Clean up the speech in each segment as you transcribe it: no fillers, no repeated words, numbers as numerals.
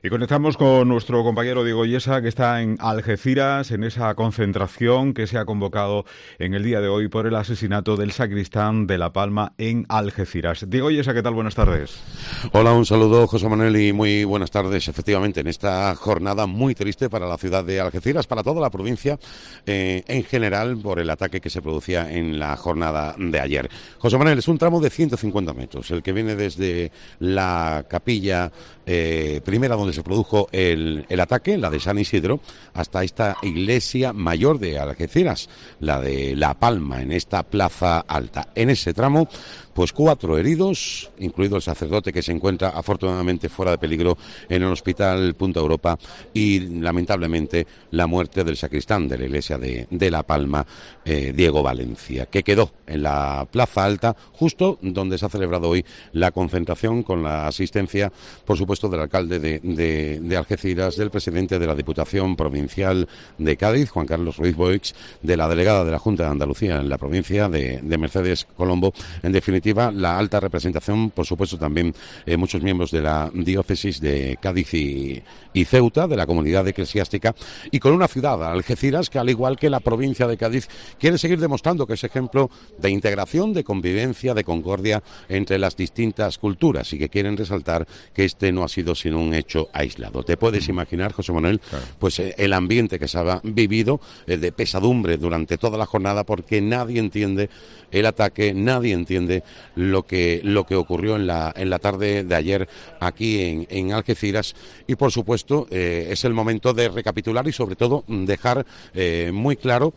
Y conectamos con nuestro compañero Diego Yesa, que está en Algeciras, en esa concentración que se ha convocado en el día de hoy por el asesinato del sacristán de La Palma en Algeciras. Diego Yesa, ¿qué tal? Buenas tardes. Hola, un saludo, José Manuel, y muy buenas tardes. Efectivamente, en esta jornada muy triste para la ciudad de Algeciras, para toda la provincia en general, por el ataque que se producía en la jornada de ayer. José Manuel, es un tramo de 150 metros, el que viene desde la capilla primera donde se produjo el ataque, la de San Isidro, hasta esta iglesia mayor de Algeciras, la de La Palma, en esta plaza alta. En ese tramo, pues 4 heridos, incluido el sacerdote que se encuentra afortunadamente fuera de peligro en el hospital Punta Europa, y lamentablemente la muerte del sacristán de la iglesia de La Palma, Diego Valencia, que quedó en la plaza alta, justo donde se ha celebrado hoy la concentración, con la asistencia, por supuesto, del alcalde de Algeciras, del presidente de la Diputación Provincial de Cádiz, Juan Carlos Ruiz Boix, de la delegada de la Junta de Andalucía en la provincia, de Mercedes Colombo. En definitiva, la alta representación, por supuesto, también muchos miembros de la diócesis de Cádiz y Ceuta, de la comunidad eclesiástica, y con una ciudad, Algeciras, que al igual que la provincia de Cádiz, quiere seguir demostrando que es ejemplo de integración, de convivencia, de concordia entre las distintas culturas, y que quieren resaltar que este no ha sido sino un hecho aislado. Te puedes imaginar, José Manuel, claro, pues el ambiente que se ha vivido de pesadumbre durante toda la jornada, porque nadie entiende el ataque, nadie entiende lo que ocurrió en la tarde de ayer aquí en Algeciras, y por supuesto es el momento de recapitular y sobre todo dejar muy claro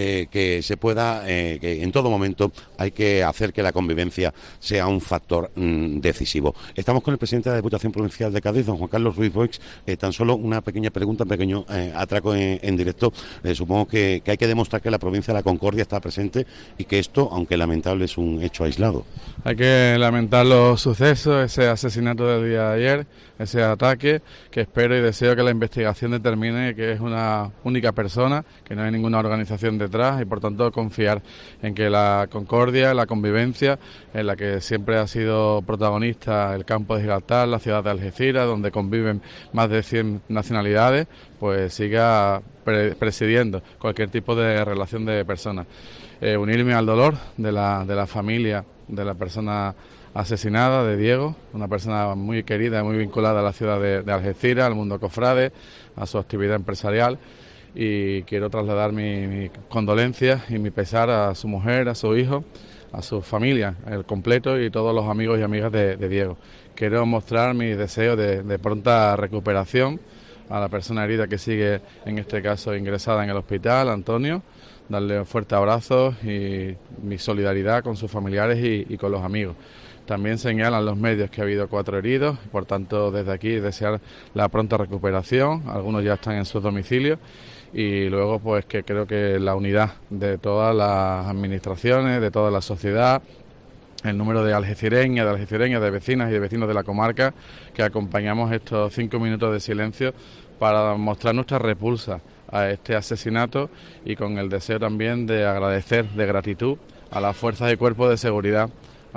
que se pueda, que en todo momento hay que hacer que la convivencia sea un factor decisivo. Estamos con el presidente de la Diputación Provincial de Cádiz, don Juan Carlos Ruiz Boix. Tan solo una pequeña pregunta, un pequeño atraco en directo. Supongo que hay que demostrar que la provincia de la Concordia está presente y que esto, aunque lamentable, es un hecho aislado. Hay que lamentar los sucesos, ese asesinato del día de ayer, ese ataque, que espero y deseo que la investigación determine que es una única persona, que no hay ninguna organización detrás, y por tanto confiar en que la concordia, la convivencia, en la que siempre ha sido protagonista el campo de Gibraltar, la ciudad de Algeciras, donde conviven más de 100 nacionalidades, pues siga presidiendo cualquier tipo de relación de personas. Unirme al dolor de la familia de la persona asesinada, de Diego, una persona muy querida, muy vinculada a la ciudad de Algeciras, al mundo cofrade, a su actividad empresarial, y quiero trasladar mi condolencias y mi pesar a su mujer, a su hijo, a su familia, el completo, y todos los amigos y amigas de Diego. Quiero mostrar mi deseo de pronta recuperación a la persona herida que sigue, en este caso, ingresada en el hospital, Antonio, darle un fuerte abrazo y mi solidaridad con sus familiares y con los amigos. También señalan los medios que ha habido 4 heridos, por tanto, desde aquí desear la pronta recuperación. Algunos ya están en sus domicilios, y luego pues que creo que la unidad de todas las administraciones, de toda la sociedad, el número de algecireñas, de vecinas y de vecinos de la comarca, que acompañamos estos 5 minutos de silencio para mostrar nuestra repulsa a este asesinato, y con el deseo también de agradecer, de gratitud a las fuerzas y cuerpos de seguridad,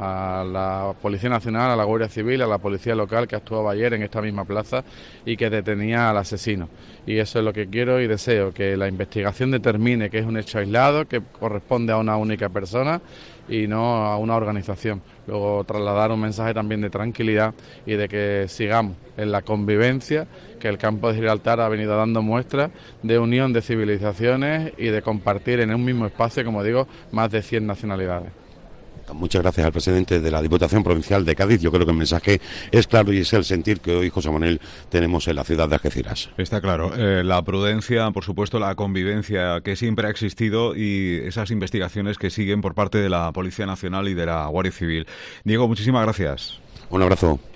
a la Policía Nacional, a la Guardia Civil, a la Policía Local, que actuaba ayer en esta misma plaza y que detenía al asesino. Y eso es lo que quiero y deseo, que la investigación determine que es un hecho aislado, que corresponde a una única persona y no a una organización. Luego trasladar un mensaje también de tranquilidad y de que sigamos en la convivencia, que el campo de Gibraltar ha venido dando muestras de unión de civilizaciones y de compartir en un mismo espacio, como digo, más de 100 nacionalidades. Muchas gracias al presidente de la Diputación Provincial de Cádiz. Yo creo que el mensaje es claro, y es el sentir que hoy, José Manuel, tenemos en la ciudad de Algeciras. Está claro. La prudencia, por supuesto, la convivencia que siempre ha existido, y esas investigaciones que siguen por parte de la Policía Nacional y de la Guardia Civil. Diego, muchísimas gracias. Un abrazo.